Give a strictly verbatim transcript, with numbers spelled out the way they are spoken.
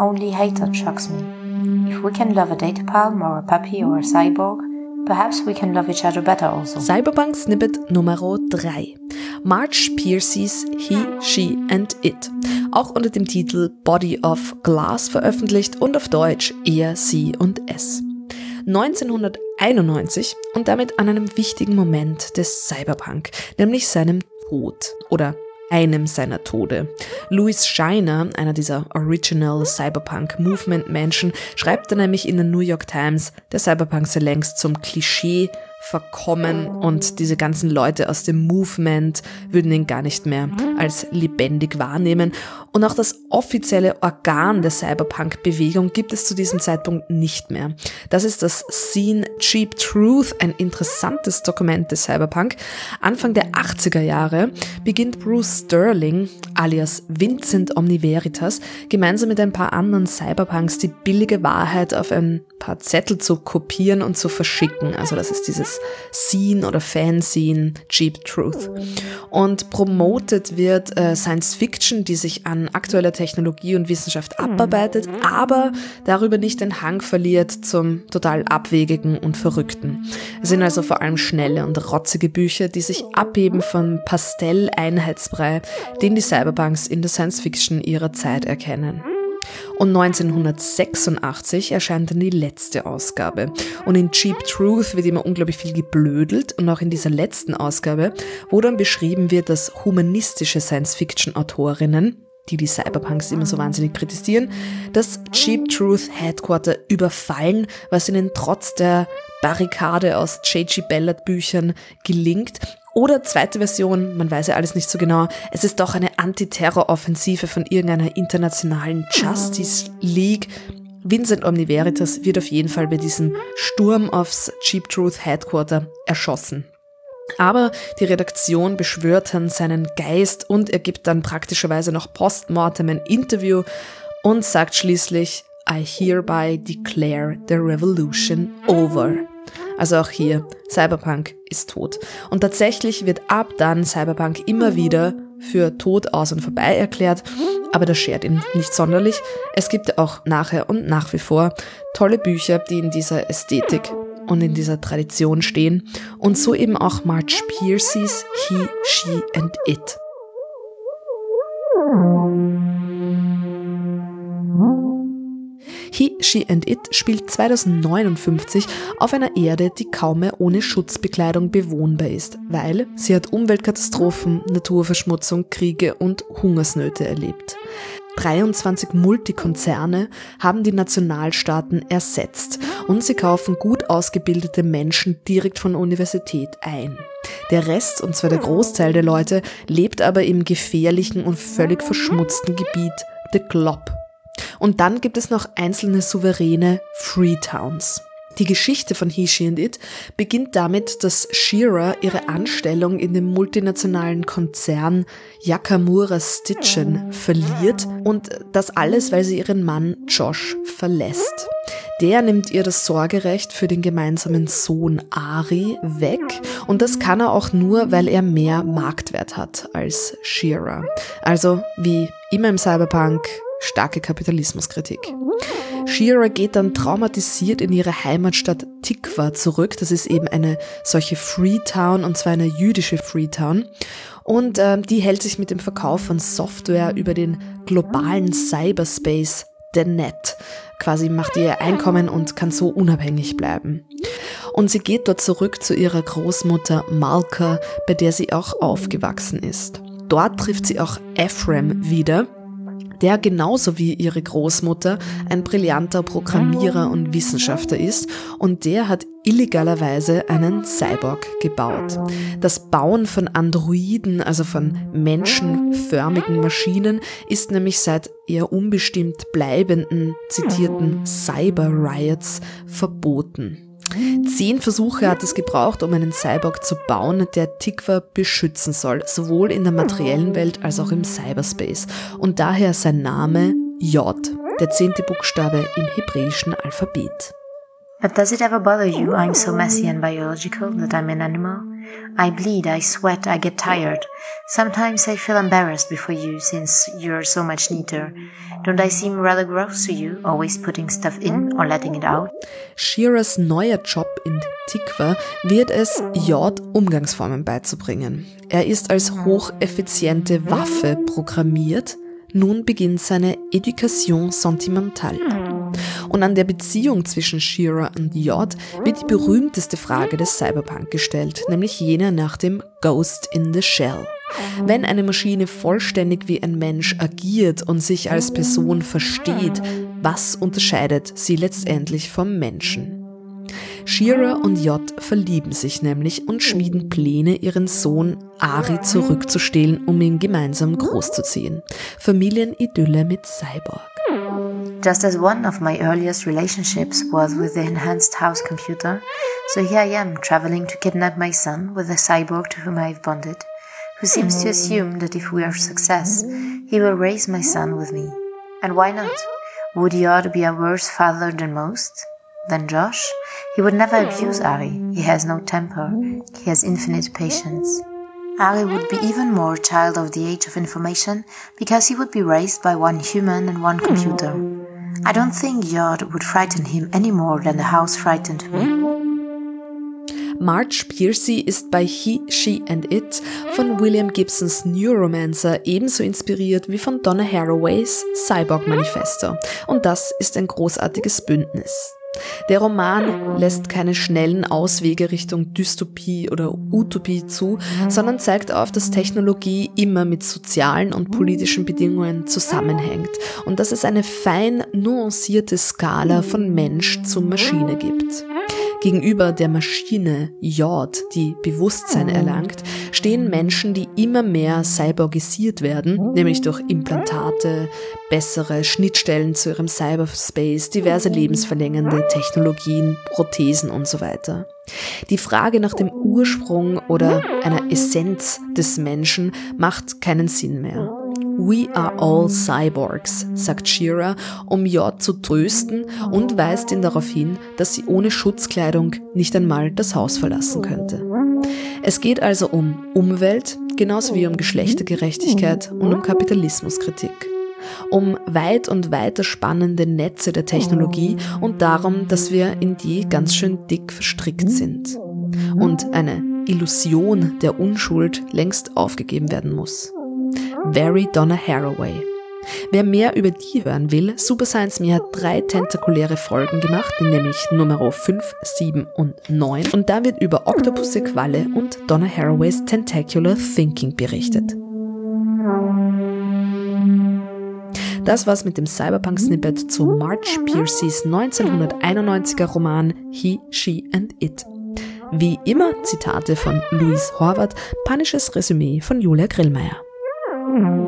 only hatred shocks me. If we can love a data palm or a puppy or a cyborg, perhaps we can love each other better also. Cyberpunk Snippet Nummer drei. March Piercy's He, She and It. Auch unter dem Titel Body of Glass veröffentlicht und auf Deutsch Er, Sie und Es. neunzehnhunderteinundneunzig und damit an einem wichtigen Moment des Cyberpunk, nämlich seinem Tod oder einem seiner Tode. Louis Scheiner, einer dieser Original Cyberpunk-Movement-Menschen, schreibt dann nämlich in der New York Times, der Cyberpunk sei längst zum Klischee verkommen und diese ganzen Leute aus dem Movement würden ihn gar nicht mehr als lebendig wahrnehmen. Und auch das offizielle Organ der Cyberpunk-Bewegung gibt es zu diesem Zeitpunkt nicht mehr. Das ist das Scene Cheap Truth, ein interessantes Dokument des Cyberpunk. Anfang der achtziger Jahre beginnt Bruce Sterling, alias Vincent Omniveritas, gemeinsam mit ein paar anderen Cyberpunks die billige Wahrheit auf ein paar Zettel zu kopieren und zu verschicken. Also das ist dieses Scene oder Fanscene Cheap Truth. Und promotet wird äh, Science Fiction, die sich an aktueller Technologie und Wissenschaft abarbeitet, aber darüber nicht den Hang verliert zum total Abwegigen und Verrückten. Es sind also vor allem schnelle und rotzige Bücher, die sich abheben vom Pastell-Einheitsbrei, den die Cyberpunks in der Science Fiction ihrer Zeit erkennen. Und neunzehnhundertsechsundachtzig erscheint dann die letzte Ausgabe. Und in Cheap Truth wird immer unglaublich viel geblödelt und auch in dieser letzten Ausgabe, wo dann beschrieben wird, dass humanistische Science-Fiction-Autorinnen, die die Cyberpunks immer so wahnsinnig kritisieren, das Cheap Truth Headquarter überfallen, was ihnen trotz der Barrikade aus J G Ballard Büchern gelingt. Oder zweite Version, man weiß ja alles nicht so genau, es ist doch eine Antiterror-Offensive von irgendeiner internationalen Justice League. Vincent Omniveritas wird auf jeden Fall bei diesem Sturm aufs Cheap Truth Headquarter erschossen. Aber die Redaktion beschwört dann seinen Geist und er gibt dann praktischerweise noch postmortem ein Interview und sagt schließlich, I hereby declare the revolution over. Also auch hier, Cyberpunk ist tot. Und tatsächlich wird ab dann Cyberpunk immer wieder für tot, aus und vorbei erklärt, aber das schert ihn nicht sonderlich. Es gibt auch nachher und nach wie vor tolle Bücher, die in dieser Ästhetik und in dieser Tradition stehen und so eben auch March Piercy's He, She and It. He, She and It spielt zweitausendneunundfünfzig auf einer Erde, die kaum mehr ohne Schutzbekleidung bewohnbar ist, weil sie hat Umweltkatastrophen, Naturverschmutzung, Kriege und Hungersnöte erlebt. dreiundzwanzig Multikonzerne haben die Nationalstaaten ersetzt und sie kaufen gut ausgebildete Menschen direkt von der Universität ein. Der Rest, und zwar der Großteil der Leute, lebt aber im gefährlichen und völlig verschmutzten Gebiet The Glob. Und dann gibt es noch einzelne souveräne Freetowns. Die Geschichte von He, She and It beginnt damit, dass She-Ra ihre Anstellung in dem multinationalen Konzern Yakamura Stitchen verliert und das alles, weil sie ihren Mann Josh verlässt. Der nimmt ihr das Sorgerecht für den gemeinsamen Sohn Ari weg und das kann er auch nur, weil er mehr Marktwert hat als She-Ra. Also wie immer im Cyberpunk, starke Kapitalismuskritik. She-Ra geht dann traumatisiert in ihre Heimatstadt Tikva zurück. Das ist eben eine solche Freetown, und zwar eine jüdische Freetown. Und äh, die hält sich mit dem Verkauf von Software über den globalen Cyberspace, der Net. Quasi macht ihr Einkommen und kann so unabhängig bleiben. Und sie geht dort zurück zu ihrer Großmutter Malka, bei der sie auch aufgewachsen ist. Dort trifft sie auch Ephraim wieder, der genauso wie ihre Großmutter ein brillanter Programmierer und Wissenschaftler ist und der hat illegalerweise einen Cyborg gebaut. Das Bauen von Androiden, also von menschenförmigen Maschinen, ist nämlich seit eher unbestimmt bleibenden, zitierten Cyber-Riots verboten. Zehn Versuche hat es gebraucht, um einen Cyborg zu bauen, der Tikva beschützen soll, sowohl in der materiellen Welt als auch im Cyberspace. Und daher sein Name J, der zehnte Buchstabe im hebräischen Alphabet. But does it ever bother you I'm so messy and biological that I'm an animal? I bleed, I sweat, I get tired. Sometimes I feel embarrassed before you since you're so much neater. Don't I seem rather gross to you, always putting stuff in or letting it out? Shearers neuer Job in Tikva wird es, J Umgangsformen beizubringen. Er ist als hocheffiziente Waffe programmiert. Nun beginnt seine Education sentimentale. Und an der Beziehung zwischen Shearer und J wird die berühmteste Frage des Cyberpunk gestellt, nämlich jene nach dem Ghost in the Shell. Wenn eine Maschine vollständig wie ein Mensch agiert und sich als Person versteht, was unterscheidet sie letztendlich vom Menschen? Shearer und J verlieben sich nämlich und schmieden Pläne, ihren Sohn Ari zurückzustehlen, um ihn gemeinsam großzuziehen. Familienidylle mit Cyborg. Just as one of my earliest relationships was with the enhanced house computer, so here I am traveling to kidnap my son with a cyborg to whom I've bonded, who seems to assume that if we are a success, he will raise my son with me. And why not? Would Yod be a worse father than most? Than Josh? He would never abuse Ari. He has no temper. He has infinite patience. Ari would be even more a child of the age of information because he would be raised by one human and one computer. I don't think Yod would frighten him any more than the house frightened me. Marge Piercy ist bei He, She and It von William Gibsons Neuromancer ebenso inspiriert wie von Donna Haraways Cyborg Manifesto. Und das ist ein großartiges Bündnis. Der Roman lässt keine schnellen Auswege Richtung Dystopie oder Utopie zu, sondern zeigt auf, dass Technologie immer mit sozialen und politischen Bedingungen zusammenhängt und dass es eine fein nuancierte Skala von Mensch zu Maschine gibt. Gegenüber der Maschine J, die Bewusstsein erlangt, stehen Menschen, die immer mehr cyborgisiert werden, nämlich durch Implantate, bessere Schnittstellen zu ihrem Cyberspace, diverse lebensverlängernde Technologien, Prothesen und so weiter. Die Frage nach dem Ursprung oder einer Essenz des Menschen macht keinen Sinn mehr. We are all cyborgs, sagt Shearer, um J zu trösten und weist ihn darauf hin, dass sie ohne Schutzkleidung nicht einmal das Haus verlassen könnte. Es geht also um Umwelt, genauso wie um Geschlechtergerechtigkeit und um Kapitalismuskritik. Um weit und weiter spannende Netze der Technologie und darum, dass wir in die ganz schön dick verstrickt sind. Und eine Illusion der Unschuld längst aufgegeben werden muss. Very Donna Haraway. Wer mehr über die hören will, Super Science Me hat drei tentakuläre Folgen gemacht, nämlich Nummer fünf, sieben und neun. Und da wird über Oktopusse, Qualle und Donna Haraways Tentacular Thinking berichtet. Das war's mit dem Cyberpunk-Snippet zu Marge Piercys neunzehnhunderteinundneunziger Roman He, She and It. Wie immer Zitate von Louise Horvath, panisches Resümee von Julia Grillmeier.